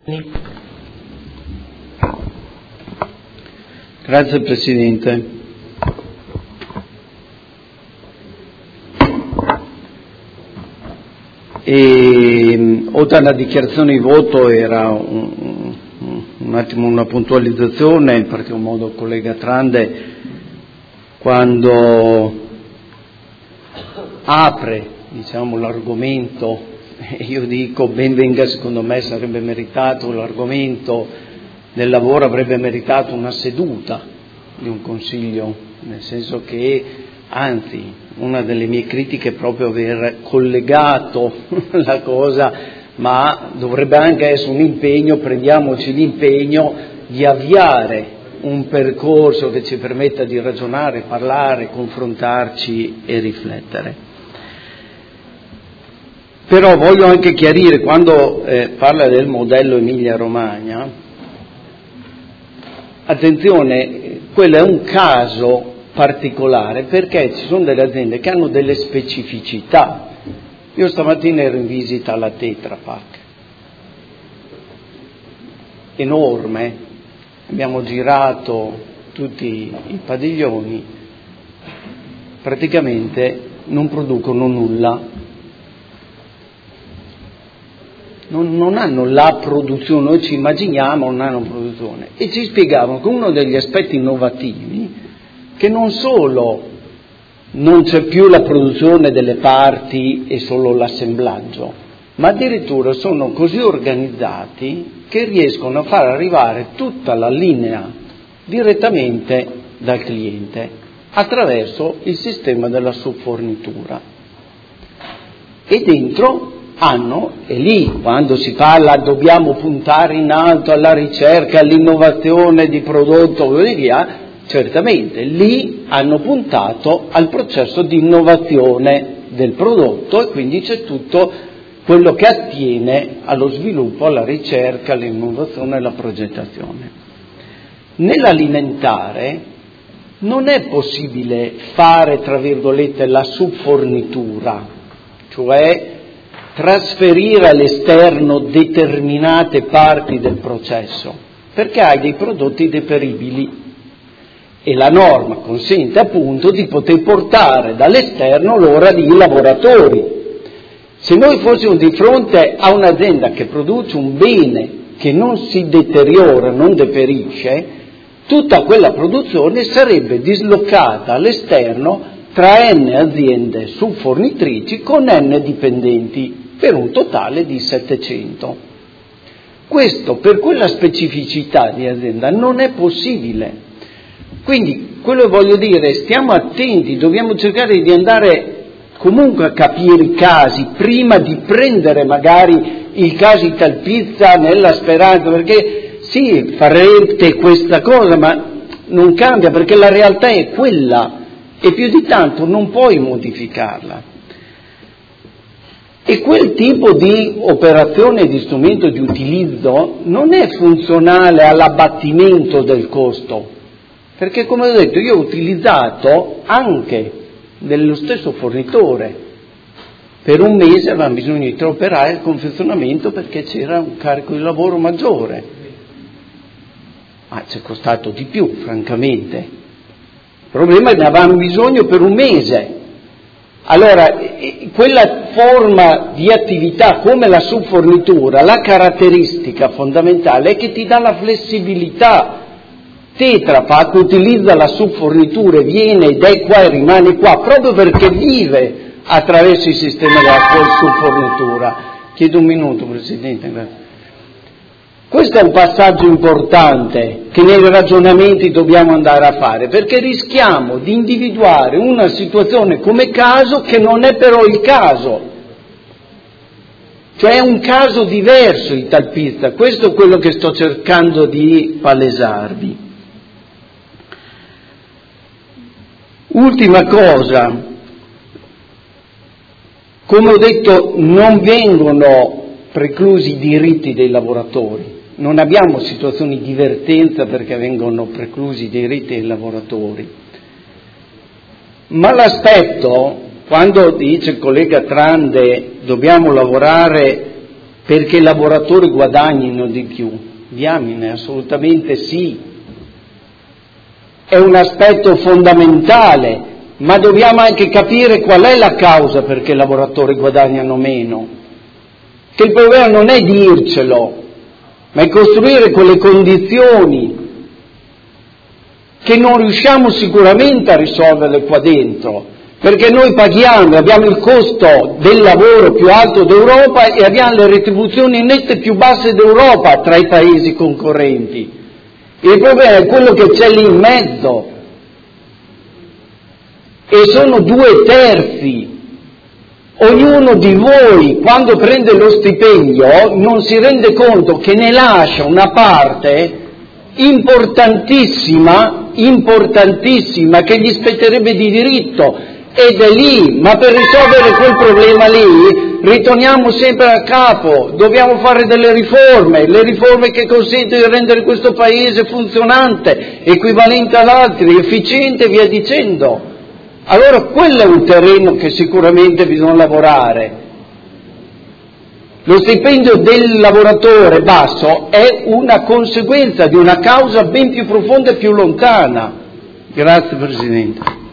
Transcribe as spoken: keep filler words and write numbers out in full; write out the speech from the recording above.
Grazie Presidente. E, oltre alla dichiarazione di voto era un, un attimo una puntualizzazione, in particolar modo il collega Trande, quando apre diciamo, l'argomento, io dico ben venga, secondo me sarebbe meritato l'argomento del lavoro, avrebbe meritato una seduta di un consiglio, nel senso che, anzi, una delle mie critiche è proprio aver collegato la cosa, ma dovrebbe anche essere un impegno, prendiamoci l'impegno di avviare un percorso che ci permetta di ragionare, parlare, confrontarci e riflettere. Però voglio anche chiarire, quando eh, parla del modello Emilia-Romagna, attenzione, quello è un caso particolare perché ci sono delle aziende che hanno delle specificità. Io stamattina ero in visita alla Tetra Pak, enorme, abbiamo girato tutti i padiglioni, praticamente non producono nulla. Non, non hanno la produzione, noi ci immaginiamo non hanno produzione, e ci spiegavano che uno degli aspetti innovativi che non solo non c'è più la produzione delle parti e solo l'assemblaggio, ma addirittura sono così organizzati che riescono a far arrivare tutta la linea direttamente dal cliente attraverso il sistema della subfornitura. E dentro hanno, e lì quando si parla dobbiamo puntare in alto alla ricerca, all'innovazione di prodotto e così via, certamente lì hanno puntato al processo di innovazione del prodotto e quindi c'è tutto quello che attiene allo sviluppo, alla ricerca, all'innovazione e alla progettazione. Nell'alimentare non è possibile fare, tra virgolette, la subfornitura, cioè trasferire all'esterno determinate parti del processo, perché hai dei prodotti deperibili e la norma consente appunto di poter portare dall'esterno l'ora di lavoratori. Se noi fossimo di fronte a un'azienda che produce un bene che non si deteriora, non deperisce, tutta quella produzione sarebbe dislocata all'esterno tra n aziende subfornitrici con n dipendenti, per un totale di settecento. Questo per quella specificità di azienda non è possibile. Quindi quello che voglio dire, stiamo attenti, dobbiamo cercare di andare comunque a capire i casi prima di prendere magari il caso Italpizza nella speranza, perché sì, farete questa cosa, ma non cambia perché la realtà è quella e più di tanto non puoi modificarla. E quel tipo di operazione, di strumento di utilizzo non è funzionale all'abbattimento del costo, perché come ho detto io ho utilizzato anche dello stesso fornitore, per un mese avevamo bisogno di tre operai al confezionamento perché c'era un carico di lavoro maggiore, ma ci è costato di più francamente, il problema è che ne avevamo bisogno per un mese. Allora, quella forma di attività come la subfornitura, la caratteristica fondamentale è che ti dà la flessibilità. Tetra Pak utilizza la subfornitura, viene ed è qua e rimane qua, proprio perché vive attraverso il sistema della subfornitura. Chiedo un minuto, Presidente, grazie. Questo è un passaggio importante che nei ragionamenti dobbiamo andare a fare, perché rischiamo di individuare una situazione come caso che non è però il caso, cioè è un caso diverso Italpizza, questo è quello che sto cercando di palesarvi. Ultima cosa, come ho detto non vengono preclusi i diritti dei lavoratori. Non abbiamo situazioni di vertenza perché vengono preclusi i diritti dei lavoratori. Ma l'aspetto, quando dice il collega Trande dobbiamo lavorare perché i lavoratori guadagnino di più? Diamine, assolutamente sì. È un aspetto fondamentale, ma dobbiamo anche capire qual è la causa perché i lavoratori guadagnano meno. Che il problema non è dircelo, ma è costruire quelle condizioni che non riusciamo sicuramente a risolverle qua dentro. Perché noi paghiamo, abbiamo il costo del lavoro più alto d'Europa e abbiamo le retribuzioni nette più basse d'Europa tra i paesi concorrenti. Il problema è quello che c'è lì in mezzo. E sono due terzi. Ognuno di voi, quando prende lo stipendio, non si rende conto che ne lascia una parte importantissima, importantissima, che gli spetterebbe di diritto. Ed è lì, ma per risolvere quel problema lì ritorniamo sempre a capo, dobbiamo fare delle riforme, le riforme che consentono di rendere questo paese funzionante, equivalente ad altri, efficiente e via dicendo. Allora quello è un terreno che sicuramente bisogna lavorare. Lo stipendio del lavoratore basso è una conseguenza di una causa ben più profonda e più lontana. Grazie Presidente.